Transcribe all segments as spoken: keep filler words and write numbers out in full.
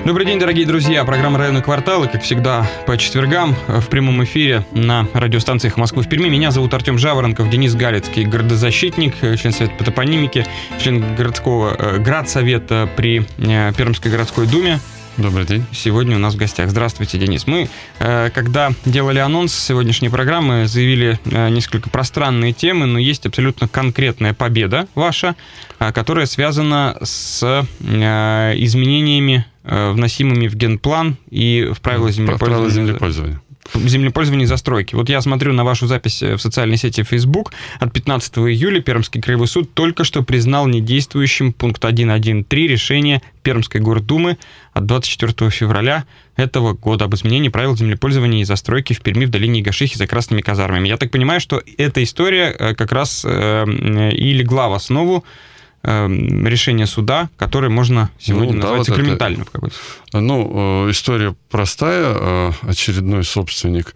Добрый день, дорогие друзья. Программа «Районный квартал», и, как всегда, по четвергам в прямом эфире на радиостанциях Москвы в Перми. Меня зовут Артем Жаворонков, Денис Галицкий, городозащитник, член Совета по топонимике, член городского градсовета при Пермской городской думе. Добрый день. Сегодня у нас в гостях. Здравствуйте, Денис. Мы, когда делали анонс сегодняшней программы, заявили несколько пространные темы, но есть абсолютно конкретная победа ваша, которая связана с изменениями, вносимыми в генплан и в правила землепользования. землепользования. землепользования и застройки. Вот я смотрю на вашу запись в социальной сети Facebook. От пятнадцатого июля Пермский краевой суд только что признал недействующим пункт один точка один точка три решения Пермской гордумы от двадцать четвёртого февраля этого года об изменении правил землепользования и застройки в Перми в долине Игашихи за Красными казармами. Я так понимаю, что эта история как раз и легла в основу решение суда, которое можно сегодня ну, назвать да, сакраментальным. Вот это, ну, история простая. Очередной собственник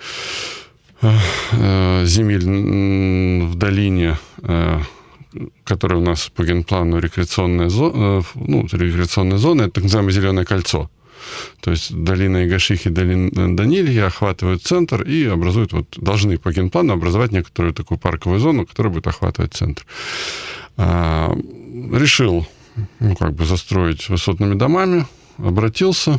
земель в долине, которая у нас по генплану рекреационная зона, ну, рекреационная зона, это так называемое Зеленое кольцо. То есть долина Игашихи, долина Данилья охватывают центр и образуют, вот, должны по генплану образовать некоторую такую парковую зону, которая будет охватывать центр. Решил, ну, как бы застроить высотными домами, обратился.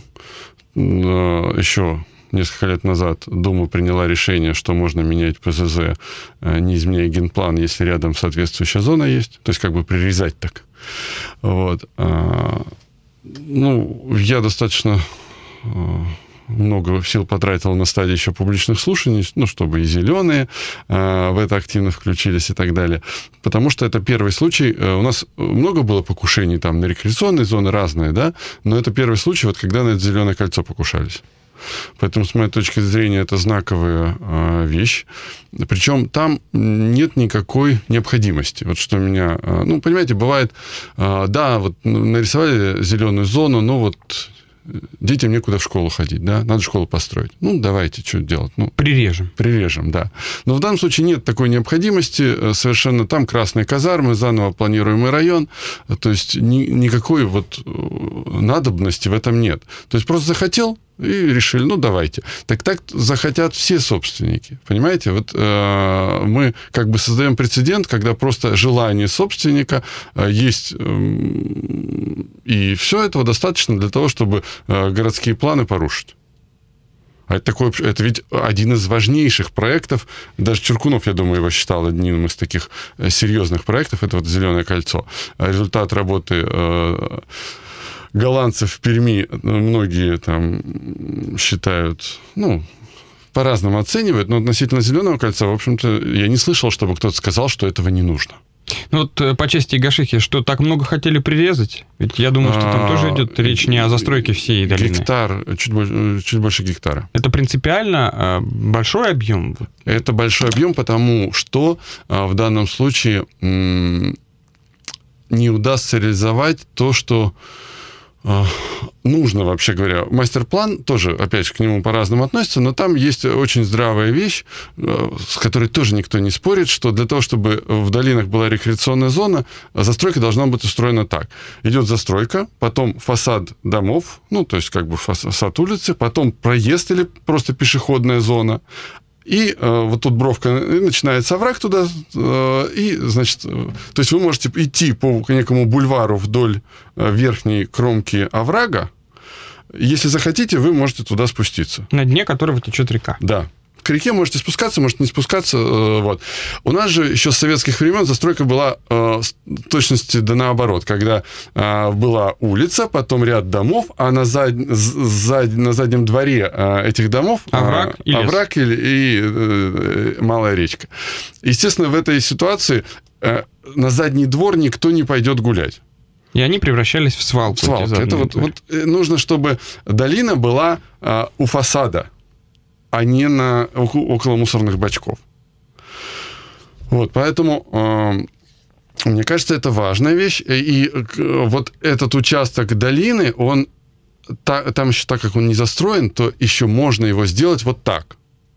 Еще несколько лет назад Дума приняла решение, что можно менять ПЗЗ, не изменяя генплан, если рядом соответствующая зона есть. То есть, как бы прирезать так. Вот. Ну, я достаточно много сил потратил на стадии еще публичных слушаний, ну, чтобы и зеленые э, в это активно включились и так далее. Потому что это первый случай. Э, у нас много было покушений там на рекреационные зоны разные, да, но это первый случай, вот когда на это Зеленое кольцо покушались. Поэтому, с моей точки зрения, это знаковая э, вещь. Причем там нет никакой необходимости. Вот что меня... Э, ну, понимаете, бывает, э, да, вот нарисовали зеленую зону, но вот детям некуда в школу ходить, да, надо школу построить. Ну, давайте, что делать? Ну, прирежем. Прирежем, да. Но в данном случае нет такой необходимости, совершенно там красные казармы, заново планируемый район, то есть ни, никакой вот надобности в этом нет. То есть просто захотел и решили, ну, давайте. Так так захотят все собственники, понимаете? Вот э, мы как бы создаем прецедент, когда просто желание собственника э, есть, э, и все этого достаточно для того, чтобы э, городские планы порушить. А это, такой, это ведь один из важнейших проектов, даже Чуркунов, я думаю, его считал одним из таких серьезных проектов, это вот «Зеленое кольцо». Результат работы э, голландцев в Перми многие там считают, ну, по-разному оценивают, но относительно Зеленого кольца, в общем-то, я не слышал, чтобы кто-то сказал, что этого не нужно. Ну вот по части Игашихи, что так много хотели прирезать? Ведь я думаю, что там тоже идет речь не о застройке всей долины. Гектар, чуть больше, чуть больше гектара. Это принципиально большой объем? Это большой объем, потому что в данном случае не удастся реализовать то, что нужно, вообще говоря. Мастер-план тоже, опять же, к нему по-разному относится, но там есть очень здравая вещь, с которой тоже никто не спорит, что для того, чтобы в долинах была рекреационная зона, застройка должна быть устроена так. Идет застройка, потом фасад домов, ну, то есть как бы фасад улицы, потом проезд или просто пешеходная зона, и э, вот тут бровка, и начинается овраг туда, э, и, значит, э, то есть вы можете идти по некому бульвару вдоль э, верхней кромки оврага, если захотите, вы можете туда спуститься. На дне которого течет река. Да. К реке можете спускаться, можете не спускаться. Э, вот. У нас же еще с советских времен застройка была э, в точности да наоборот, когда э, была улица, потом ряд домов, а на, зад... Зад... на заднем дворе э, этих домов овраг, э, и, овраг и, и э, малая речка. Естественно, в этой ситуации э, на задний двор никто не пойдет гулять. И они превращались в свалку. В свалку. Это вот, вот нужно, чтобы долина была э, у фасада, а не на, около мусорных бачков. Вот, поэтому, э, мне кажется, это важная вещь. И э, вот этот участок долины, он, та, там еще так как он не застроен, то еще можно его сделать вот так.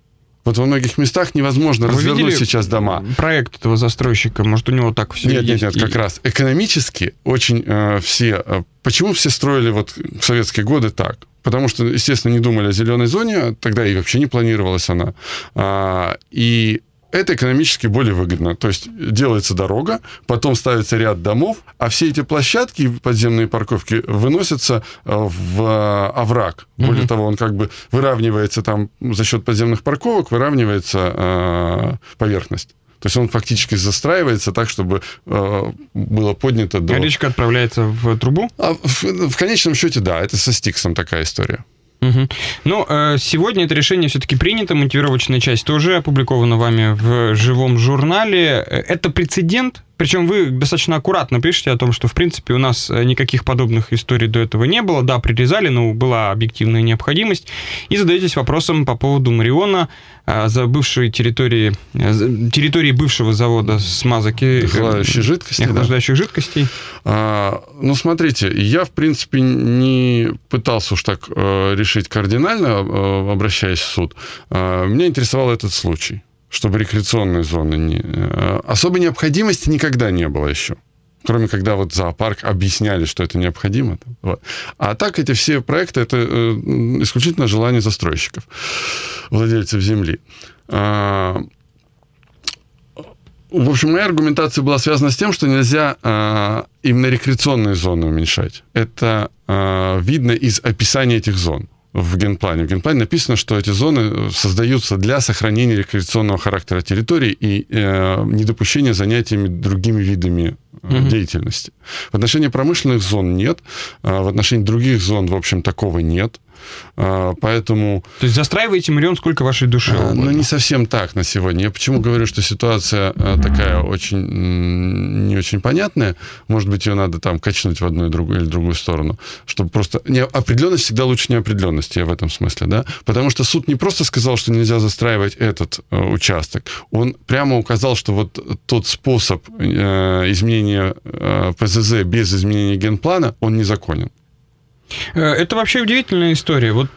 Вот во многих местах невозможно Вы развернуть сейчас дома. Проект этого застройщика, может, у него так все нет, есть? Нет, нет, как раз. Экономически очень э, все... Э, почему все строили вот в советские годы так? Потому что, естественно, не думали о зеленой зоне, тогда и вообще не планировалась она. А, и это экономически более выгодно. То есть делается дорога, потом ставится ряд домов, а все эти площадки, подземные парковки, выносятся в овраг. Более mm-hmm. того, он как бы выравнивается там за счет подземных парковок, выравнивается э, поверхность. То есть он фактически застраивается так, чтобы э, было поднято до... А речка отправляется в трубу? А в, в конечном счете, да, это со Стиксом такая история. Угу. Ну, сегодня это решение все-таки принято, мотивировочная часть тоже опубликована вами в живом журнале. Это прецедент, причем вы достаточно аккуратно пишете о том, что, в принципе, у нас никаких подобных историй до этого не было. Да, прирезали, но была объективная необходимость. И задаетесь вопросом по поводу Мариона, за бывшей территории, территории бывшего завода смазок и охлаждающих жидкостей. Охлаждающих да. жидкостей. А, ну, смотрите, я, в принципе, не пытался уж так э, решить кардинально, э, обращаясь в суд. Э, меня интересовал этот случай, чтобы рекреационные зоны не... Э, особой необходимости никогда не было еще. Кроме когда вот зоопарк объясняли, что это необходимо. Вот. А так эти все проекты, это э, исключительно желание застройщиков, владельцев земли. А, в общем, моя аргументация была связана с тем, что нельзя а, именно рекреационные зоны уменьшать. Это а, видно из описания этих зон в генплане. В генплане написано, что эти зоны создаются для сохранения рекреационного характера территории и э, недопущения занятиями другими видами э, mm-hmm. деятельности. В отношении промышленных зон нет, э, в отношении других зон, в общем, такого нет. Поэтому... То есть застраиваете Марион сколько вашей душе? Ну, не совсем так на сегодня. Я почему говорю, что ситуация такая очень не очень понятная. Может быть, ее надо там качнуть в одну и другую, или другую сторону. Чтобы просто... Не, определенность всегда лучше неопределенности, я в этом смысле, да? Потому что суд не просто сказал, что нельзя застраивать этот э, участок. Он прямо указал, что вот тот способ э, изменения э, ПЗЗ без изменения генплана, он незаконен. Это вообще удивительная история. Вот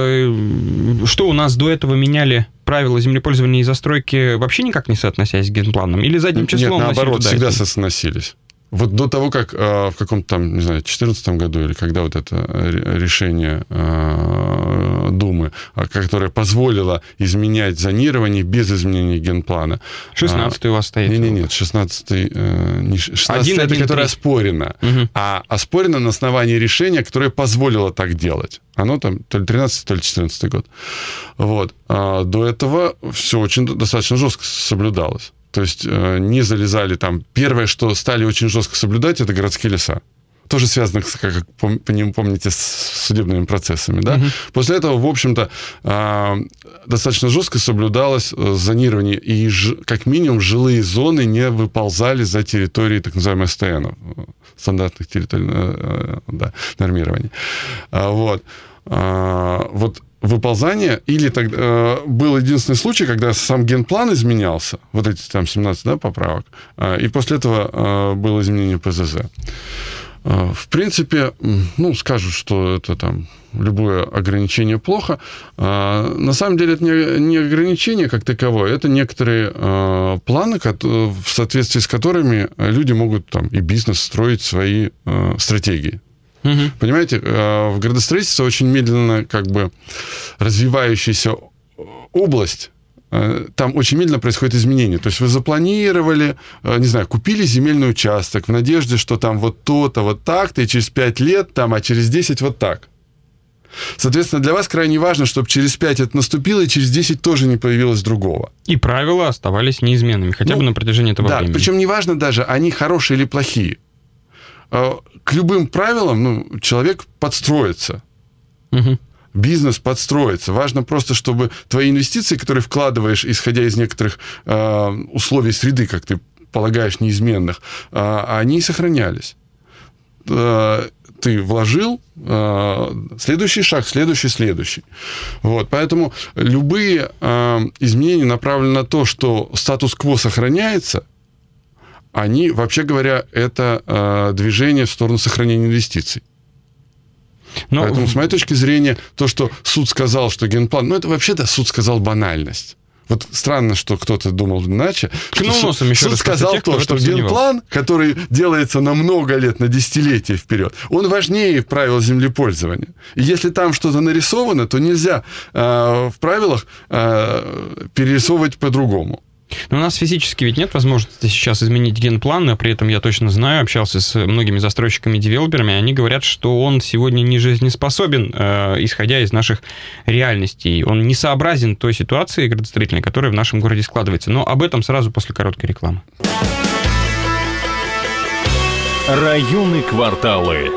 э, что у нас до этого меняли правила землепользования и застройки, вообще никак не соотносясь с генпланом? Или задним числом? Нет, наоборот, всегда соотносились. Вот до того, как э, в каком-то там, не знаю, четырнадцатом году, или когда вот это решение э, Думы, которое позволило изменять зонирование без изменения генплана. шестнадцатый а, у вас стоит. Нет, нет, нет, шестнадцатый, э, не шестнадцатый это, которое оспорено. Угу. А оспорено на основании решения, которое позволило так делать. Оно там то ли тринадцатый, то ли четырнадцатый год. Вот. А до этого все очень достаточно жестко соблюдалось. То есть не залезали там... Первое, что стали очень жестко соблюдать, это городские леса. Тоже связано, как помните, с судебными процессами. Да? Угу. После этого, в общем-то, достаточно жестко соблюдалось зонирование. И как минимум жилые зоны не выползали за территории так называемых эс тэ эн, стандартных территорий да, нормирования. Вот. Вот выползание, или тогда э, был единственный случай, когда сам генплан изменялся, вот эти там семнадцать да, поправок, э, и после этого э, было изменение ПЗЗ. Э, в принципе, ну, скажут, что это там любое ограничение плохо. Э, на самом деле это не, не ограничение как таковое, это некоторые э, планы, в соответствии с которыми люди могут там и бизнес строить свои э, стратегии. Угу. Понимаете, в градостроительстве очень медленно как бы развивающаяся область, там очень медленно происходит изменение. То есть вы запланировали, не знаю, купили земельный участок в надежде, что там вот то-то, вот так-то, и через пять лет там, а через десять вот так. Соответственно, для вас крайне важно, чтобы через пять это наступило, и через десять тоже не появилось другого. И правила оставались неизменными, хотя ну, бы на протяжении этого да, времени. Причем неважно даже, они хорошие или плохие. К любым правилам ну, человек подстроится. Угу. Бизнес подстроится. Важно просто, чтобы твои инвестиции, которые вкладываешь, исходя из некоторых э, условий среды, как ты полагаешь, неизменных, э, они сохранялись. Э, ты вложил, э, следующий шаг, следующий, следующий. Вот. Поэтому любые э, изменения направлены на то, что статус-кво сохраняется, они, вообще говоря, это э, движение в сторону сохранения инвестиций. Но... Поэтому, с моей точки зрения, то, что суд сказал, что генплан... Ну, это вообще-то суд сказал банальность. Вот странно, что кто-то думал иначе. Ткнул что носом еще суд раз сказал тех, то, что генплан, который делается на много лет, на десятилетия вперед, он важнее правил землепользования. И если там что-то нарисовано, то нельзя э, в правилах э, перерисовывать по-другому. Но у нас физически ведь нет возможности сейчас изменить генплан, но при этом я точно знаю, общался с многими застройщиками и девелоперами, они говорят, что он сегодня не жизнеспособен, э, исходя из наших реальностей. Он не сообразен той ситуации градостроительной, которая в нашем городе складывается. Но об этом сразу после короткой рекламы. Районы, кварталы.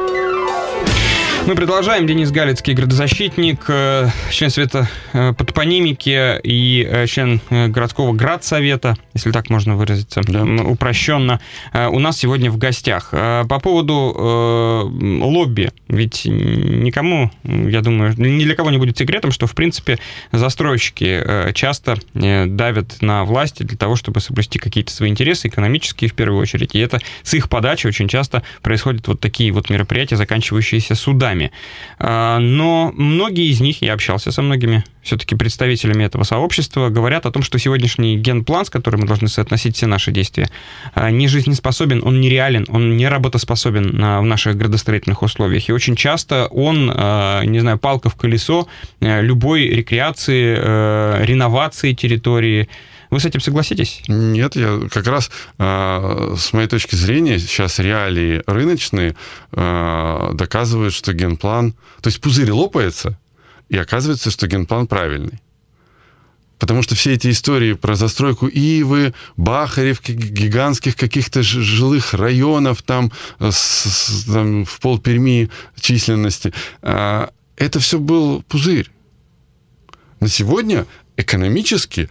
Мы продолжаем. Денис Галицкий, градозащитник, член Совета по топонимике и член городского градсовета, если так можно выразиться, да. Упрощенно. У нас сегодня в гостях. По поводу лобби. Ведь никому, я думаю, ни для кого не будет секретом, что, в принципе, застройщики часто давят на власти для того, чтобы соблюсти какие-то свои интересы, экономические в первую очередь. И это с их подачи очень часто происходят вот такие вот мероприятия, заканчивающиеся судами. Но многие из них, я общался со многими все-таки представителями этого сообщества, говорят о том, что сегодняшний генплан, с которым мы должны соотносить все наши действия, не жизнеспособен, он нереален, он не работоспособен в наших градостроительных условиях. И очень часто он, не знаю, палка в колесо любой рекреации, реновации территории. Вы с этим согласитесь? Нет, я как раз, э, с моей точки зрения, сейчас реалии рыночные э, доказывают, что генплан... То есть пузырь лопается, и оказывается, что генплан правильный. Потому что все эти истории про застройку Ивы, Бахаревки, гигантских каких-то жилых районов там, с, там в полперми численности, э, это все был пузырь. На сегодня... экономически,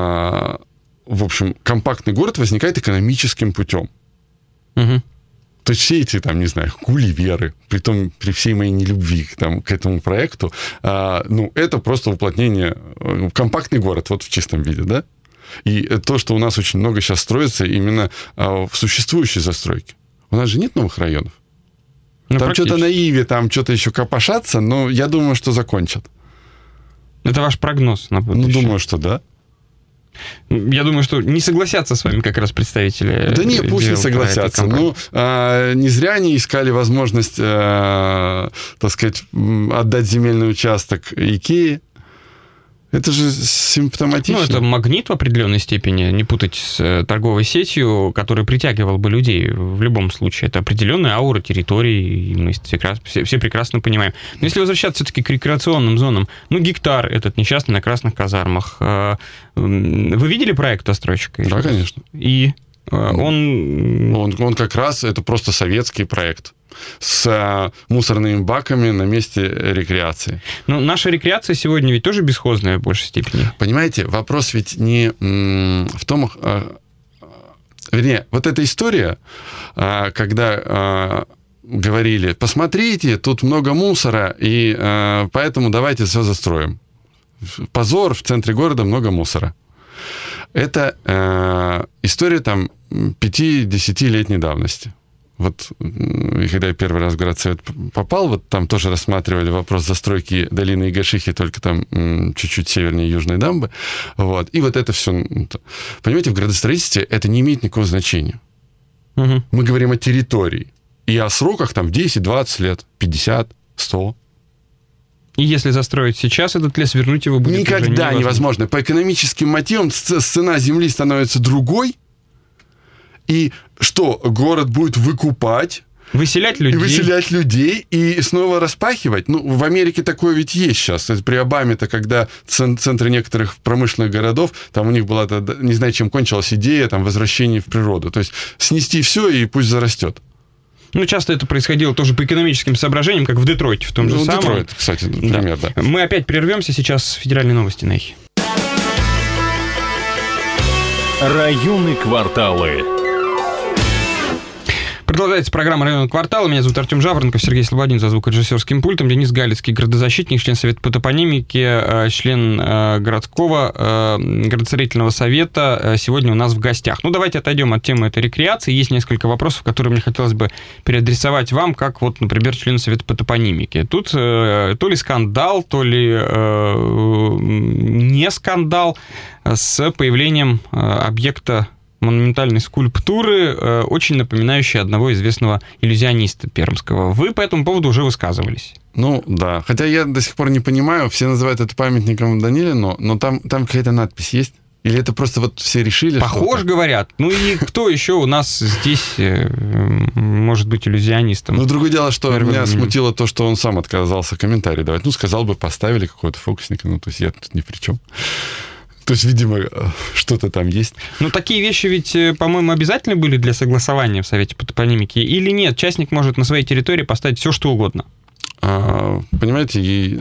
в общем, компактный город возникает экономическим путем. Угу. То есть все эти, там, не знаю, гулливеры, при том, при всей моей нелюбви там, к этому проекту, ну, это просто уплотнение, компактный город, вот в чистом виде, да? И то, что у нас очень много сейчас строится именно в существующей застройке. У нас же нет новых районов. Ну, там что-то на Иве, там что-то еще копошатся, но я думаю, что закончат. Это ваш прогноз на будущее? Ну, думаю, что да. Я думаю, что не согласятся с вами как раз представители... Да нет, пусть не согласятся. Ну, а, не зря они искали возможность, а, так сказать, отдать земельный участок Икее. Это же симптоматично. Ну, это магнит в определенной степени, не путать с торговой сетью, который притягивал бы людей в любом случае. Это определенная аура территории, и мы все, все прекрасно понимаем. Но если возвращаться все-таки к рекреационным зонам, ну, гектар этот несчастный на Красных казармах. Вы видели проект застройщика? Да, конечно. И он... он... Он как раз, это просто советский проект. С мусорными баками на месте рекреации. Но наша рекреация сегодня ведь тоже бесхозная в большей степени. Понимаете, вопрос ведь не в том... Вернее, вот эта история, когда говорили, посмотрите, тут много мусора, и поэтому давайте все застроим. Позор, в центре города много мусора. Это история там пяти-десятилетней давности. Вот, когда я первый раз в городсовет попал, вот там тоже рассматривали вопрос застройки долины Игашихи, только там м, чуть-чуть севернее Южной дамбы. Вот. И вот это все... Понимаете, в градостроительстве это не имеет никакого значения. Угу. Мы говорим о территории. И о сроках там десять-двадцать лет, пятьдесят, сто. И если застроить сейчас этот лес, вернуть его будет никогда уже невозможно. невозможно. По экономическим мотивам цена земли становится другой. И что, город будет выкупать? Выселять людей. Выселять людей и снова распахивать. Ну, в Америке такое ведь есть сейчас. При Обаме-то, когда центры некоторых промышленных городов, там у них была, не знаю, чем кончилась идея, там, возвращения в природу. То есть снести все и пусть зарастет. Ну, часто это происходило тоже по экономическим соображениям, как в Детройте, в том ну, же самом. Детройт, кстати, например, да. да. Мы опять прервемся сейчас. Федеральные новости на эхе. Районы, кварталы. Продолжается программа «Районный квартал». Меня зовут Артем Жаворонков, Сергей Слободин за звукорежиссерским пультом, Денис Галицкий, градозащитник, член Совета по топонимике, член городского градостроительного совета. Сегодня у нас в гостях. Ну, давайте отойдем от темы этой рекреации. Есть несколько вопросов, которые мне хотелось бы переадресовать вам, как вот, например, члену Совета по топонимике. Тут то ли скандал, то ли не скандал с появлением объекта монументальной скульптуры, очень напоминающей одного известного иллюзиониста пермского. Вы по этому поводу уже высказывались. Ну, да. Хотя я до сих пор не понимаю, все называют это памятником Данилину, но там, там какая-то надпись есть? Или это просто вот все решили? Похож, говорят. Ну и кто еще у нас здесь может быть иллюзионистом? Ну, другое дело, что меня смутило то, что он сам отказался комментарий давать. Ну, сказал бы, поставили какого-то фокусника, ну, то есть я тут ни при чем. То есть, видимо, что-то там есть. Ну, такие вещи ведь, по-моему, обязательно были для согласования в Совете по топонимике? Или нет? Частник может на своей территории поставить все, что угодно? А, понимаете, ей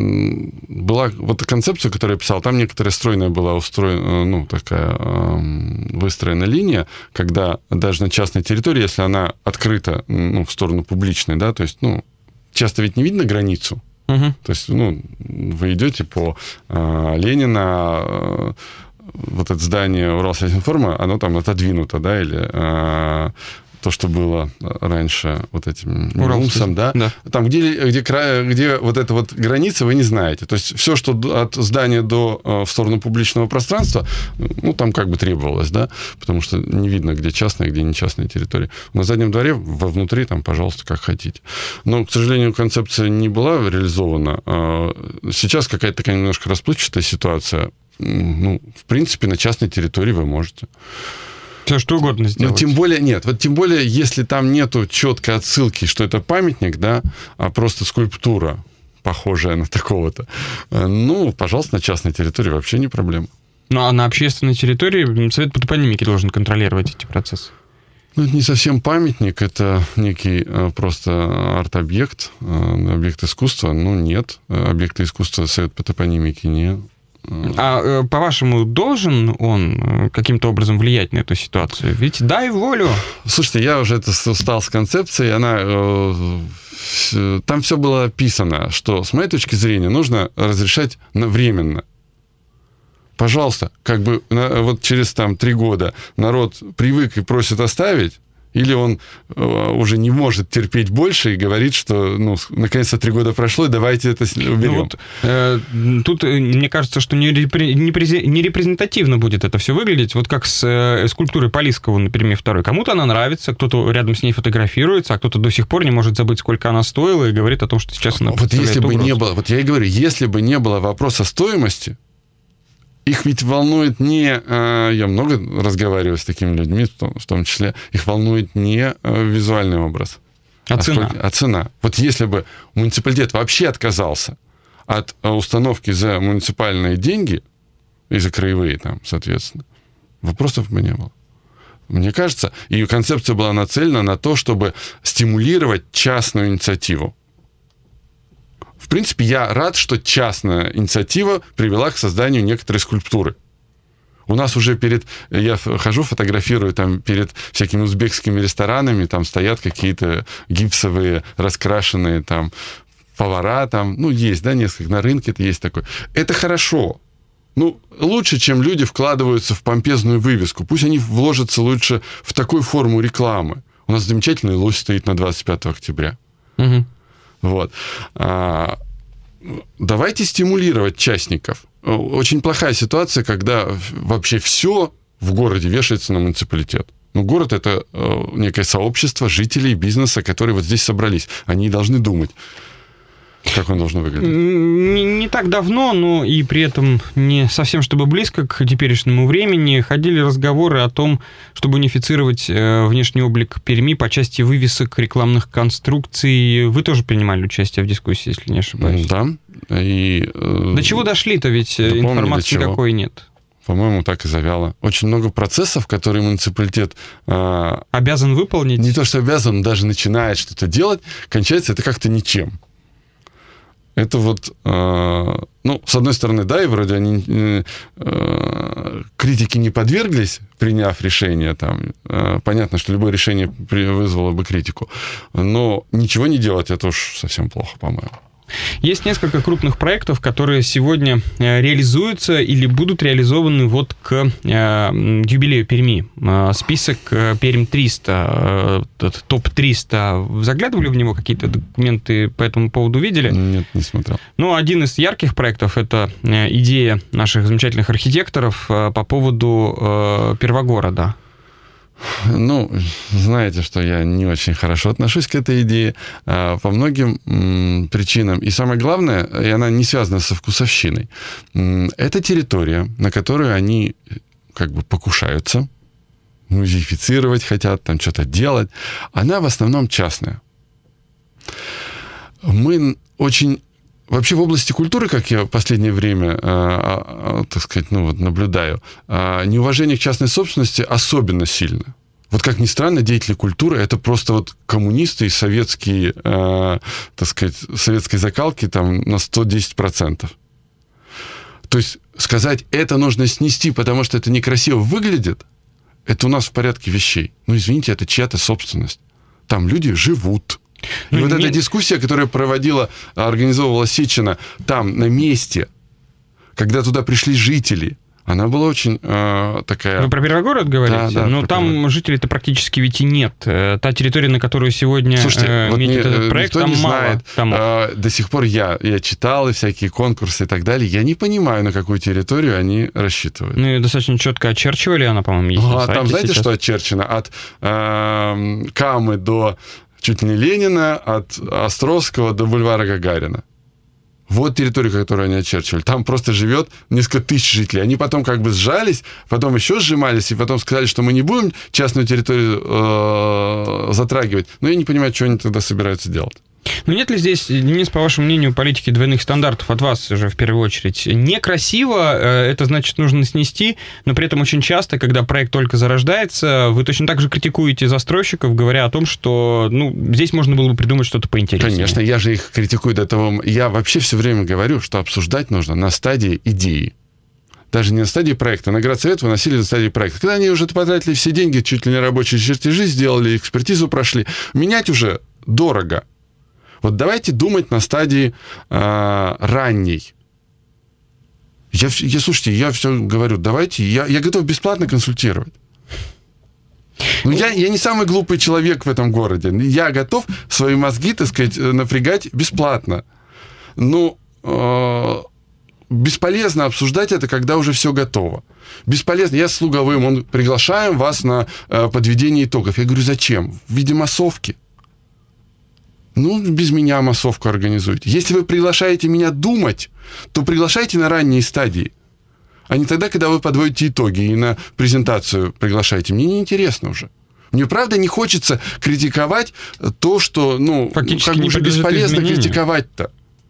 была вот концепция, которую я писал, там некоторая стройная была устроена, ну, такая выстроена линия, когда даже на частной территории, если она открыта, ну, в сторону публичной, да, то есть, ну, часто ведь не видно границу. Uh-huh. То есть, ну, вы идете по э, Ленина, э, вот это здание Уралсельхозинформа, оно там отодвинуто, да, или э, то, что было раньше вот этим Уралсом, да? Да. Там, где, где, край, где вот эта вот граница, вы не знаете. То есть, все, что от здания до в сторону публичного пространства, ну, там как бы требовалось, да, потому что не видно, где частная, где не частная территория. На заднем дворе, вовнутри, там, пожалуйста, как хотите. Но, к сожалению, концепция не была реализована. Сейчас какая-то такая немножко расплывчатая ситуация. Ну, в принципе, на частной территории вы можете. Все, что угодно сделать. Ну, тем более, нет, вот тем более, если там нету четкой отсылки, что это памятник, да, а просто скульптура, похожая на такого-то, ну, пожалуйста, на частной территории вообще не проблема. Ну, а на общественной территории Совет по топонимике должен контролировать эти процессы? Ну, это не совсем памятник, это некий просто арт-объект, объект искусства. Ну, нет, объекты искусства Совет по топонимике не... А, по-вашему, должен он каким-то образом влиять на эту ситуацию? Ведь дай волю. Слушайте, я уже это устал с концепцией. Она, там все было описано, что, с моей точки зрения, нужно разрешать временно. Пожалуйста, как бы вот через там три года народ привык и просит оставить, или он уже не может терпеть больше и говорит, что, ну, наконец-то три года прошло, и давайте это уберем. Ну, вот, э, тут, мне кажется, что не, репре, не, прези, не репрезентативно будет это все выглядеть. Вот как с э, скульптурой Полисского, например, второй. Кому-то она нравится, кто-то рядом с ней фотографируется, а кто-то до сих пор не может забыть, сколько она стоила, и говорит о том, что сейчас она вот если бы не было, вот я и говорю, если бы не было вопроса стоимости, их ведь волнует не... Я много разговариваю с такими людьми, в том числе, их волнует не визуальный образ. А, а цена? Сколько, а цена. Вот если бы муниципалитет вообще отказался от установки за муниципальные деньги, и за краевые там, соответственно, вопросов бы не было. Мне кажется, и концепция была нацелена на то, чтобы стимулировать частную инициативу. В принципе, я рад, что частная инициатива привела к созданию некоторой скульптуры. У нас уже перед... Я хожу, фотографирую там перед всякими узбекскими ресторанами, там стоят какие-то гипсовые, раскрашенные там повара, там, ну, есть, да, несколько, на рынке это есть такое. Это хорошо. Ну, лучше, чем люди вкладываются в помпезную вывеску. Пусть они вложатся лучше в такую форму рекламы. У нас замечательный лось стоит на двадцать пятого октября. Угу. Вот. А, давайте стимулировать частников. Очень плохая ситуация, когда вообще все в городе вешается на муниципалитет. Ну, город – это некое сообщество жителей, бизнеса, которые вот здесь собрались. Они должны думать, как он должен выглядеть. Не, не так давно, но и при этом не совсем чтобы близко к теперешнему времени, ходили разговоры о том, чтобы унифицировать внешний облик Перми по части вывесок, рекламных конструкций. Вы тоже принимали участие в дискуссии, если не ошибаюсь. Да. И, до чего дошли-то, ведь да информации никакой нет. По-моему, так и завяло. Очень много процессов, которые муниципалитет... Э, обязан выполнить? Не то, что обязан, даже начинает что-то делать, кончается это как-то ничем. Это вот, э, ну, с одной стороны, да, и вроде они э, критике не подверглись, приняв решение, там, э, понятно, что любое решение вызвало бы критику, но ничего не делать, это уж совсем плохо, по-моему. Есть несколько крупных проектов, которые сегодня реализуются или будут реализованы вот к юбилею Перми. Список Пермь триста, топ триста. Заглядывали в него, какие-то документы по этому поводу видели? Нет, не смотрел. Ну, один из ярких проектов – это идея наших замечательных архитекторов по поводу Первогорода. Ну, знаете, что я не очень хорошо отношусь к этой идее по многим причинам. И самое главное, и она не связана со вкусовщиной, это территория, на которую они как бы покушаются, музеифицировать хотят, там что-то делать. Она в основном частная. Мы очень... Вообще в области культуры, как я в последнее время, э, так сказать, ну, вот наблюдаю, э, неуважение к частной собственности особенно сильно. Вот как ни странно, деятели культуры – это просто вот коммунисты и советские, э, так сказать, советской закалки там на сто десять процентов. То есть сказать, это нужно снести, потому что это некрасиво выглядит, это у нас в порядке вещей. Ну, извините, это чья-то собственность. Там люди живут. И ну, вот не... эта дискуссия, которая проводила, организовывала Сечина там, на месте, когда туда пришли жители, она была очень э, такая... Вы про Первогород говорите? Да, да, но там жителей-то практически ведь и нет. Та территория, на которую сегодня Слушайте, э, вот метит не, этот проект, там не мало. Знает, Там... Э, до сих пор я, я читал и всякие конкурсы и так далее. Я не понимаю, на какую территорию они рассчитывают. Ну, и достаточно четко очерчивали, она, по-моему, есть а, на сайте там знаете, сейчас. что очерчено? От э, Камы до чуть ли не Ленина, от Островского до бульвара Гагарина. Вот территорию, которую они очерчивали. Там просто живет несколько тысяч жителей. Они потом как бы сжались, потом еще сжимались, и потом сказали, что мы не будем частную территорию э, затрагивать. Но я не понимаю, что они тогда собираются делать. Ну, нет ли здесь, Денис, по вашему мнению, политики двойных стандартов от вас же в первую очередь? Некрасиво, это значит, нужно снести, но при этом очень часто, когда проект только зарождается, вы точно так же критикуете застройщиков, говоря о том, что, ну, здесь можно было бы придумать что-то поинтереснее. Конечно, я же их критикую до того... Я вообще все время говорю, что обсуждать нужно на стадии идеи. Даже не на стадии проекта. На Градсовет выносили на стадии проекта. Когда они уже потратили все деньги, чуть ли не рабочие чертежи сделали, экспертизу прошли, менять уже дорого. Вот давайте думать на стадии э, ранней. Я, я, слушайте, я все говорю, давайте, я, я готов бесплатно консультировать. Ну, я, я не самый глупый человек в этом городе. Я готов свои мозги, так сказать, напрягать бесплатно. Ну, э, бесполезно обсуждать это, когда уже все готово. Бесполезно. Я с Луговым, он приглашаем вас на э, подведение итогов. Я говорю, зачем? В виде массовки. Ну, без меня массовку организуйте. Если вы приглашаете меня думать, то приглашайте на ранние стадии, а не тогда, когда вы подводите итоги и на презентацию приглашаете. Мне неинтересно уже. Мне, правда, не хочется критиковать то, что, ну, фактически как бы уже бесполезно критиковать-то.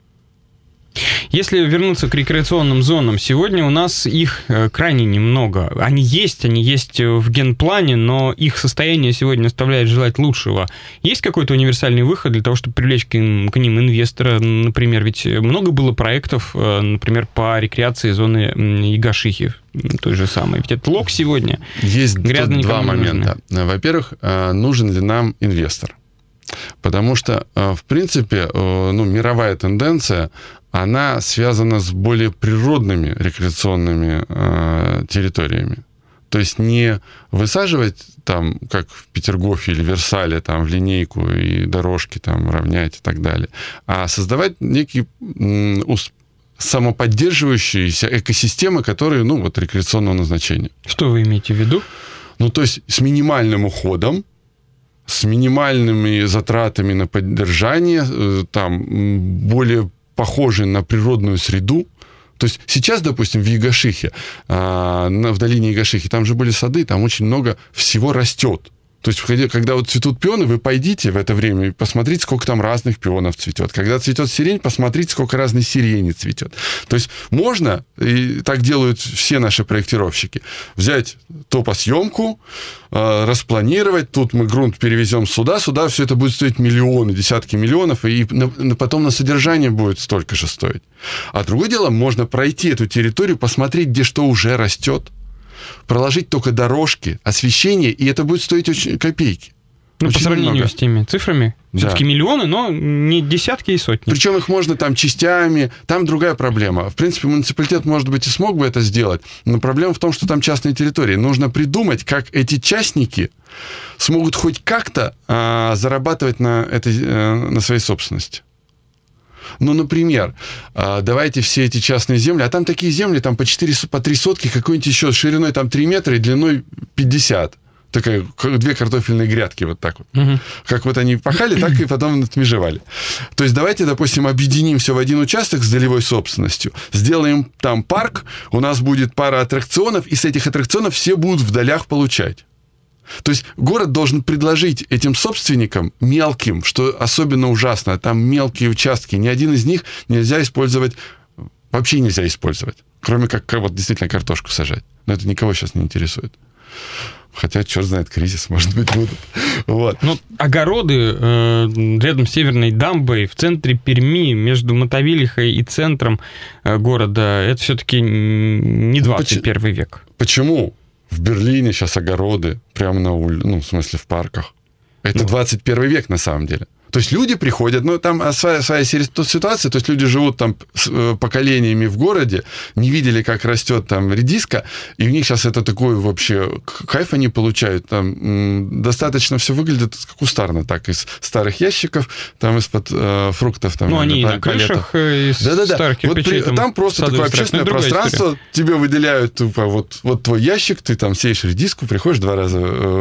Если вернуться к рекреационным зонам, сегодня у нас их крайне немного. Они есть, они есть в генплане, но их состояние сегодня оставляет желать лучшего. Есть какой-то универсальный выход для того, чтобы привлечь к ним, к ним инвестора, например? Ведь много было проектов, например, по рекреации зоны Ягашихи, той же самой. Ведь это лог сегодня. Есть тут два момента. Во-первых, нужен ли нам инвестор? Потому что, в принципе, ну, мировая тенденция, она связана с более природными рекреационными э, территориями. То есть не высаживать там, как в Петергофе или Версале, там, в линейку и дорожки там равнять и так далее, а создавать некие м, самоподдерживающиеся экосистемы, которые, ну, вот, рекреационного назначения. Что вы имеете в виду? Ну, то есть с минимальным уходом, с минимальными затратами на поддержание, там, более похожий на природную среду. То есть сейчас, допустим, в Ягашихе, в долине Ягашихи, там же были сады, там очень много всего растет. То есть, когда вот цветут пионы, вы пойдите в это время и посмотрите, сколько там разных пионов цветет. Когда цветет сирень, посмотрите, сколько разной сирени цветет. То есть, можно, и так делают все наши проектировщики, взять топосъемку, распланировать, тут мы грунт перевезем сюда, сюда все это будет стоить миллионы, десятки миллионов, и потом на содержание будет столько же стоить. А другое дело, можно пройти эту территорию, посмотреть, где что уже растет, проложить только дорожки, освещение, и это будет стоить очень копейки. Ну, очень по сравнению много. С теми цифрами, да. Все-таки миллионы, но не десятки и сотни. Причем их можно там частями, там другая проблема. В принципе, муниципалитет, может быть, и смог бы это сделать, но проблема в том, что там частные территории. Нужно придумать, как эти частники смогут хоть как-то а, зарабатывать на, этой, а, на своей собственности. Ну, например, давайте все эти частные земли, а там такие земли, там по четыре, по три сотки, какой-нибудь еще шириной там три метра и длиной пятьдесят. Такая, две картофельные грядки вот так вот. Угу. Как вот они пахали, так и потом отмежевали. То есть давайте, допустим, объединим все в один участок с долевой собственностью, сделаем там парк, у нас будет пара аттракционов, и с этих аттракционов все будут в долях получать. То есть город должен предложить этим собственникам мелким, что особенно ужасно, там мелкие участки, ни один из них нельзя использовать, вообще нельзя использовать, кроме как вот действительно картошку сажать. Но это никого сейчас не интересует. Хотя, черт знает, кризис, может быть, будут. Вот. Ну, огороды э, рядом с Северной дамбой, в центре Перми, между Мотовилихой и центром э, города, это все-таки не двадцать первый век. Почему? В Берлине сейчас огороды прямо на улице, ну, в смысле, в парках. Это ну. двадцать первый век, на самом деле. То есть люди приходят, ну, там своя, своя ситуация, то есть люди живут там с поколениями в городе, не видели, как растет там редиска, и у них сейчас это такой вообще кайф они получают. Там м, достаточно все выглядит кустарно, так, из старых ящиков, там из-под э, фруктов. Там, ну, они и на крышах из Да-да-да. старых кирпичей. Вот при, там просто такое общественное пространство, история. Тебе выделяют тупо вот, вот твой ящик, ты там сеешь редиску, приходишь два раза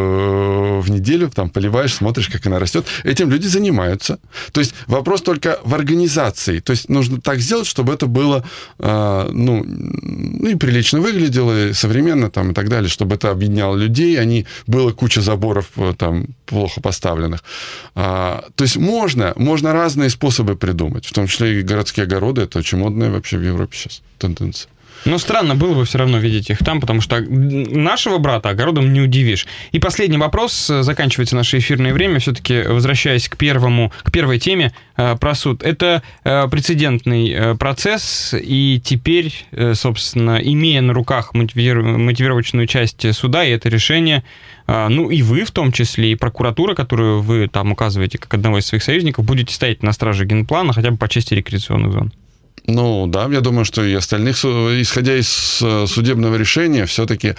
э, в неделю, там поливаешь, смотришь, как она растет. Этим люди занимаются. То есть вопрос только в организации. То есть нужно так сделать, чтобы это было э, ну, ну, и прилично выглядело, и современно там, и так далее, чтобы это объединяло людей, они, было куча заборов там, плохо поставленных. А, то есть можно, можно разные способы придумать, в том числе и городские огороды. Это очень модная вообще в Европе сейчас тенденция. Но странно было бы все равно видеть их там, потому что нашего брата огородом не удивишь. И последний вопрос, заканчивается наше эфирное время, все-таки возвращаясь к первому, к первой теме э, про суд. Это э, прецедентный э, процесс, и теперь, э, собственно, имея на руках мотивир... мотивировочную часть суда и это решение, э, ну и вы в том числе, и прокуратура, которую вы там указываете как одного из своих союзников, будете стоять на страже генплана хотя бы по части рекреационных зон. Ну, да, я думаю, что и остальных, исходя из судебного решения, все-таки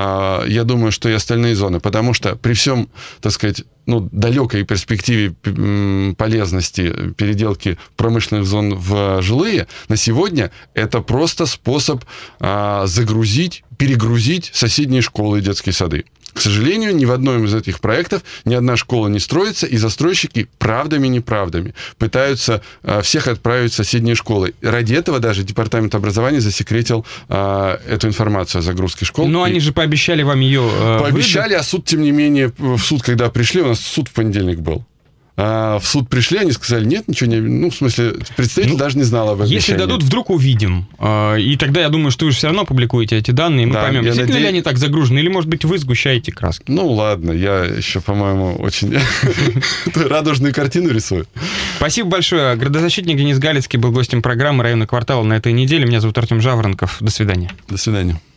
я думаю, что и остальные зоны, потому что при всем, так сказать, ну, далекой перспективе полезности переделки промышленных зон в жилые, на сегодня это просто способ загрузить, перегрузить соседние школы и детские сады. К сожалению, ни в одном из этих проектов ни одна школа не строится, и застройщики правдами-неправдами пытаются а, всех отправить в соседние школы. Ради этого даже Департамент образования засекретил а, эту информацию о загрузке школ. Но и... они же пообещали вам ее э, Пообещали, выдать. А суд, тем не менее, в суд, когда пришли, у нас суд в понедельник был. А в суд пришли, они сказали, нет, ничего не... Ну, в смысле, представитель ну, даже не знал об обещании. Если дадут, вдруг увидим. И тогда, я думаю, что вы же все равно публикуете эти данные, и мы да, поймем, действительно наде... ли они так загружены, или, может быть, вы сгущаете краски. Ну, ладно, я еще, по-моему, очень радужную картину рисую. Спасибо большое. Градозащитник Денис Галицкий был гостем программы «Районный квартал» на этой неделе. Меня зовут Артем Жаворонков. До свидания. До свидания.